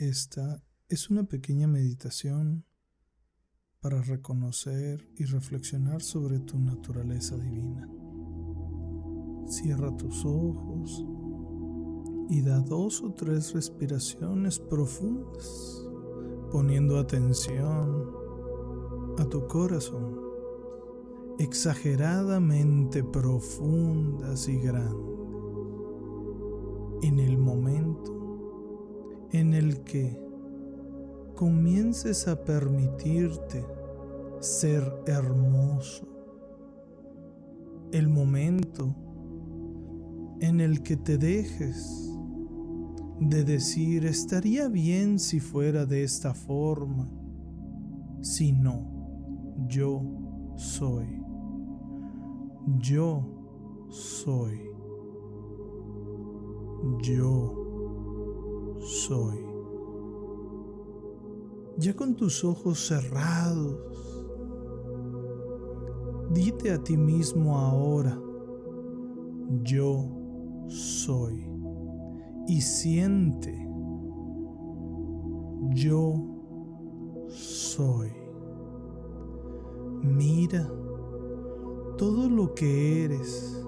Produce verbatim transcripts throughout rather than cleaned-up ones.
Esta es una pequeña meditación para reconocer y reflexionar sobre tu naturaleza divina. Cierra tus ojos y da dos o tres respiraciones profundas, poniendo atención a tu corazón, exageradamente profundas y grandes, en el momento en el que comiences a permitirte ser hermoso, el momento en el que te dejes de decir estaría bien si fuera de esta forma, si no, yo soy, yo soy, yo soy. Ya con tus ojos cerrados, dite a ti mismo ahora, yo soy, y siente, yo soy. Mira todo lo que eres,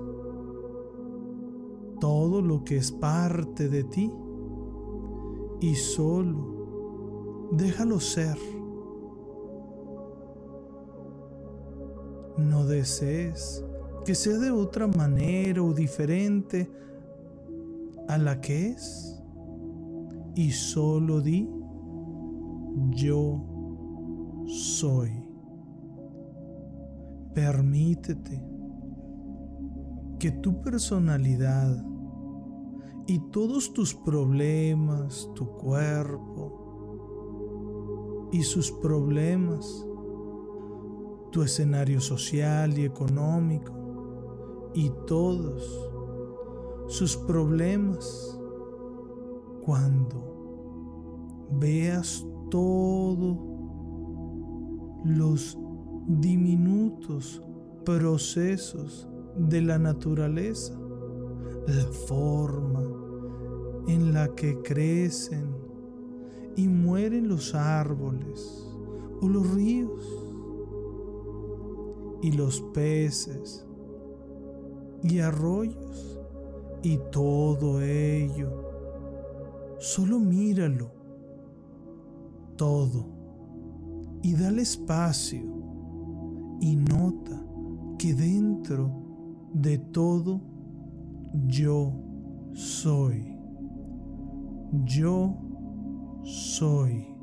todo lo que es parte de ti, y solo déjalo ser. No desees que sea de otra manera o diferente a la que es, y solo di, yo soy. Permítete que tu personalidad y todos tus problemas, tu cuerpo y sus problemas, tu escenario social y económico y todos sus problemas, cuando veas todos los diminutos procesos de la naturaleza, la forma en la que crecen y mueren los árboles o los ríos y los peces y arroyos y todo ello, solo míralo todo y dale espacio y nota que dentro de todo yo soy, yo soy,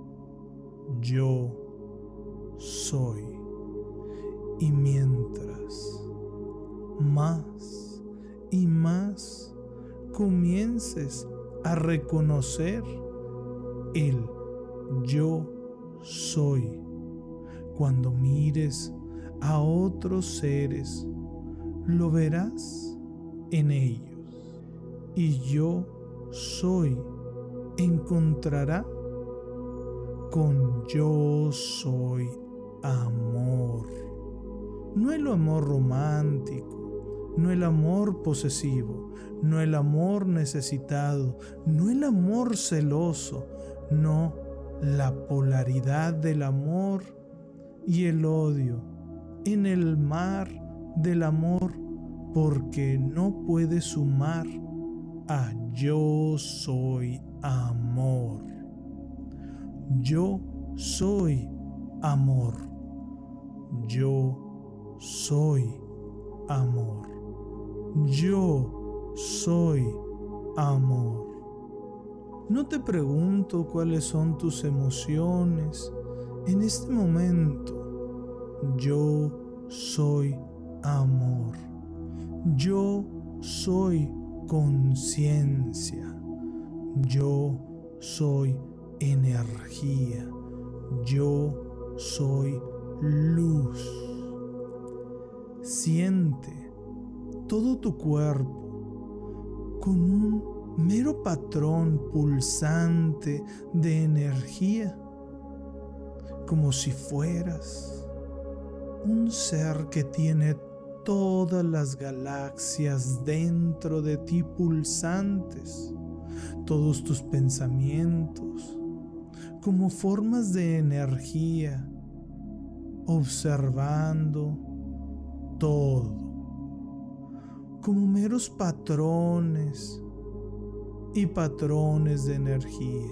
yo soy. Y mientras más y más comiences a reconocer el yo soy, cuando mires a otros seres, lo verás en ellos, y yo soy encontrará con yo soy amor. No el amor romántico, no el amor posesivo, no el amor necesitado, no el amor celoso, no la polaridad del amor y el odio en el mar del amor, porque no puede sumar a yo soy amor. Yo soy amor. Yo soy amor. Yo soy amor. No te pregunto cuáles son tus emociones en este momento. Yo soy amor. Yo soy conciencia. Yo soy energía. Yo soy luz. Siente todo tu cuerpo con un mero patrón pulsante de energía, como si fueras un ser que tiene todas las galaxias dentro de ti pulsantes, todos tus pensamientos, como formas de energía, observando todo, como meros patrones y patrones de energía.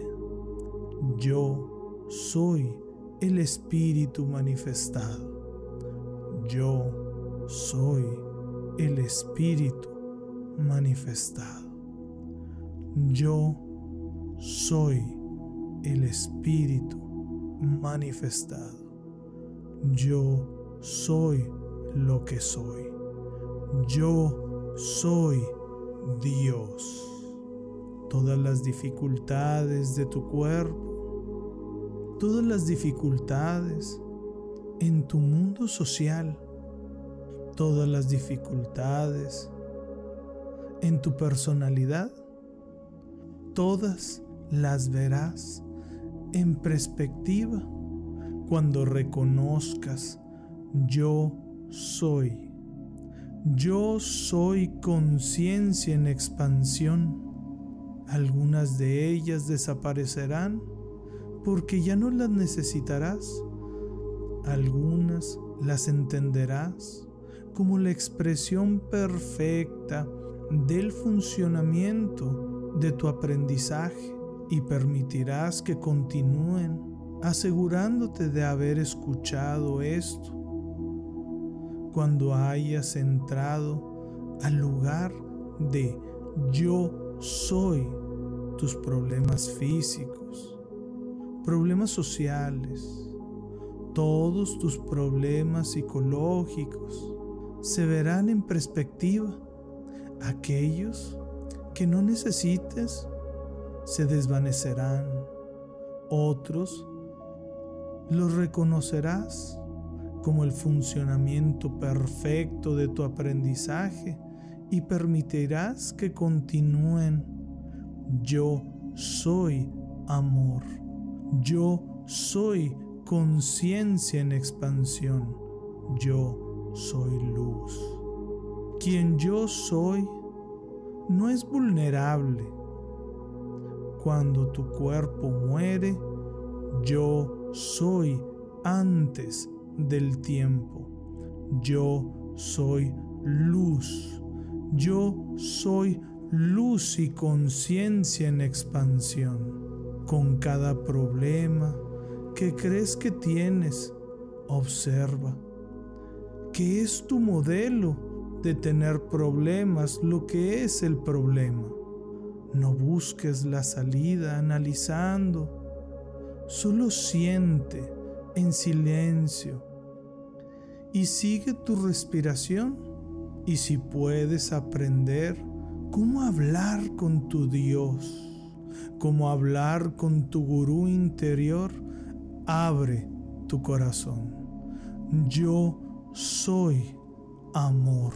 Yo soy el espíritu manifestado. Yo soy el espíritu manifestado. Yo soy el espíritu manifestado. Yo soy lo que soy. Yo soy Dios. Todas las dificultades de tu cuerpo, todas las dificultades en tu mundo social, todas las dificultades en tu personalidad, todas las verás en perspectiva cuando reconozcas: yo soy. Yo soy conciencia en expansión. Algunas de ellas desaparecerán porque ya no las necesitarás. Algunas las entenderás como la expresión perfecta del funcionamiento de tu aprendizaje y permitirás que continúen, asegurándote de haber escuchado esto cuando hayas entrado al lugar de yo soy. Tus problemas físicos, problemas sociales, todos tus problemas psicológicos se verán en perspectiva. Aquellos que no necesites se desvanecerán. Otros los reconocerás como el funcionamiento perfecto de tu aprendizaje y permitirás que continúen. Yo soy amor. Yo soy conciencia en expansión. Yo soy luz. Quien yo soy no es vulnerable. Cuando tu cuerpo muere, yo soy antes del tiempo. Yo soy luz. Yo soy luz y conciencia en expansión. Con cada problema que crees que tienes, observa que es tu modelo de tener problemas lo que es el problema. No busques la salida analizando, solo siente en silencio y sigue tu respiración. Y si puedes aprender cómo hablar con tu Dios, cómo hablar con tu gurú interior, abre tu corazón. Yo soy amor.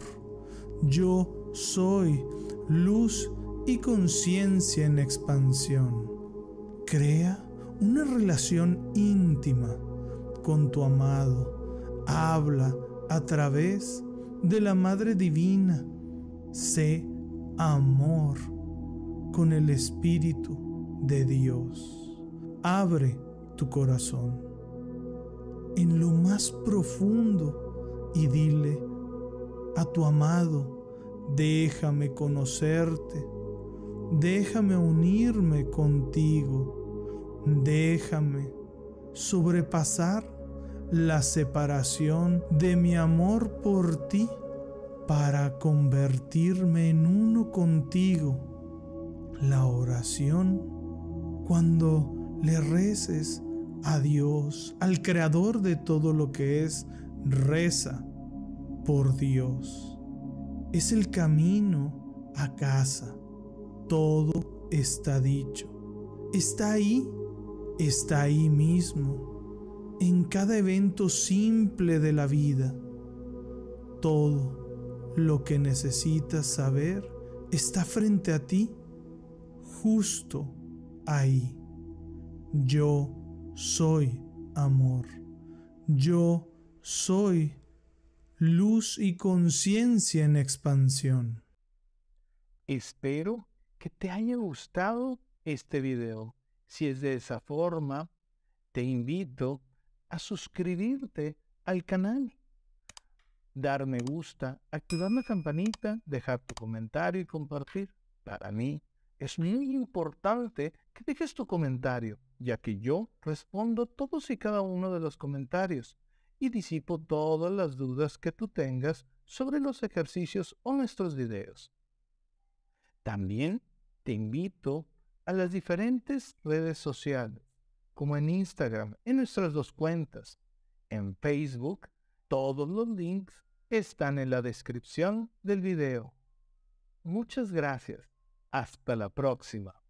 Yo soy luz y conciencia en expansión. Crea una relación íntima con tu amado. Habla a través de la Madre Divina. Sé amor con el Espíritu de Dios. Abre tu corazón en lo más profundo y dile a tu amado: déjame conocerte, déjame unirme contigo, déjame sobrepasar la separación de mi amor por ti para convertirme en uno contigo. La oración, cuando le reces a Dios, al Creador de todo lo que es, reza por Dios. Es el camino a casa. Todo está dicho. Está ahí, está ahí mismo. En cada evento simple de la vida, todo lo que necesitas saber está frente a ti, justo ahí. Yo soy amor. Yo soy luz y conciencia en expansión. Espero que te haya gustado este video. Si es de esa forma, te invito a suscribirte al canal, dar me gusta, activar la campanita, dejar tu comentario y compartir. Para mí es muy importante que dejes tu comentario, ya que yo respondo todos y cada uno de los comentarios y disipo todas las dudas que tú tengas sobre los ejercicios o nuestros videos. También te invito a las diferentes redes sociales, como en Instagram, en nuestras dos cuentas. En Facebook, todos los links están en la descripción del video. Muchas gracias. Hasta la próxima.